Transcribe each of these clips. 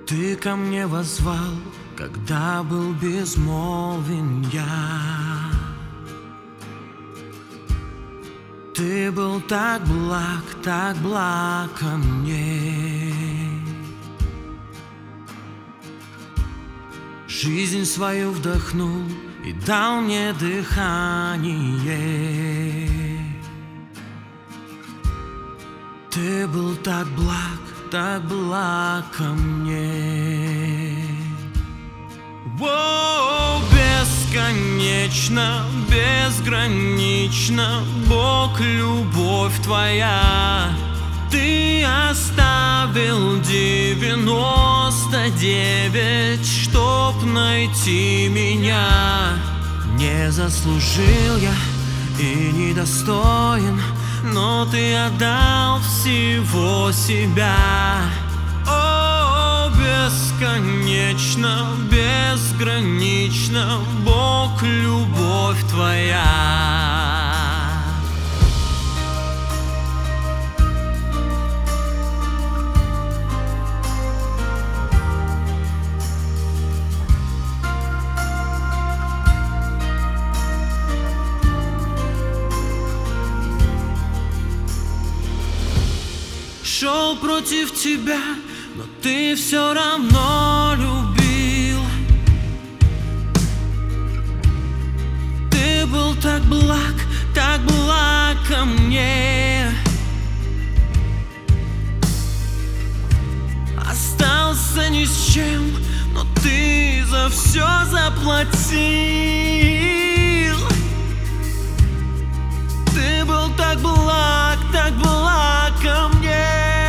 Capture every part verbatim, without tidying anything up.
Ты ко мне воззвал, когда был безмолвен я. Ты был так благ, так благ ко мне. Жизнь свою вдохнул и дал мне дыхание. Ты был так благ, так благ ко мне. О, бесконечно, безгранично, Бог, любовь Твоя. Ты оставил девяносто девять, чтоб найти меня. Не заслужил я и недостоин, но Ты отдал всего себя. О, бесконечно, безгранично, Бог, любовь Твоя. Шел против Тебя, но Ты все равно любил. Ты был так благ, так благ ко мне. Остался ни с чем, но Ты за все заплатил. Ты был так благ, так благ ко мне.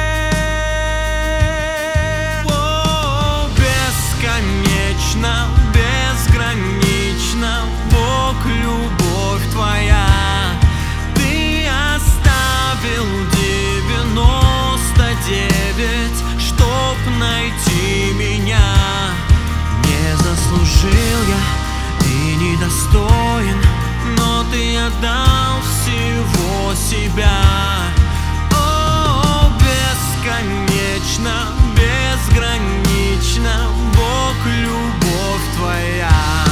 Безгранично, Бог, любовь Твоя. Ты оставил девяносто девять, чтоб найти меня. Не заслужил я и недостоин, но Ты отдал всего себя. О, бесконечно, безгранично, Бог, любовь Твоя.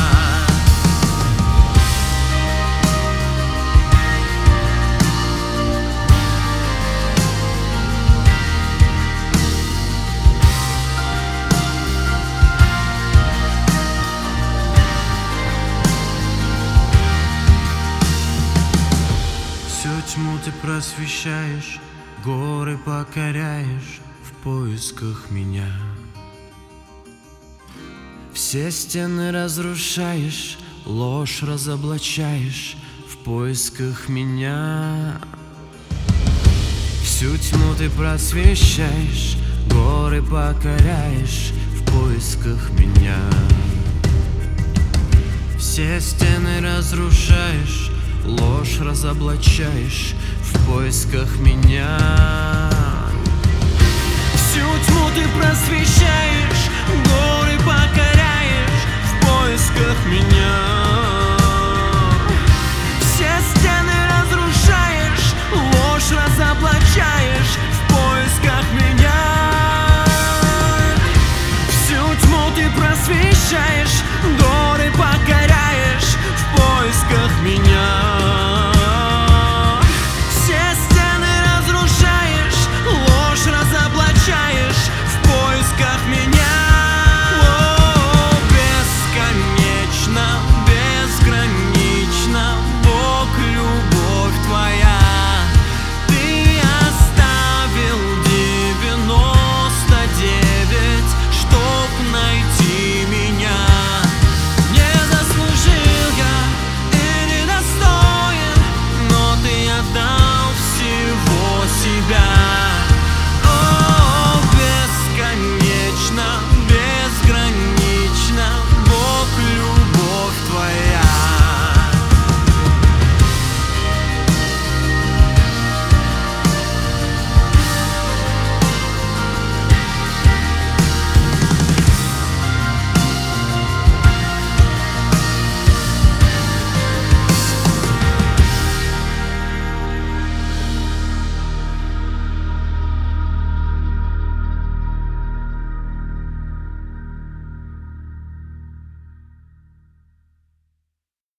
Всю тьму Ты просвещаешь, горы покоряешь в поисках меня. Все стены разрушаешь, ложь разоблачаешь в поисках меня. Всю тьму Ты просвещаешь, горы покоряешь в поисках меня. Все стены разрушаешь, ложь разоблачаешь в поисках меня. Всю тьму Ты просвещаешь, горы покоряешь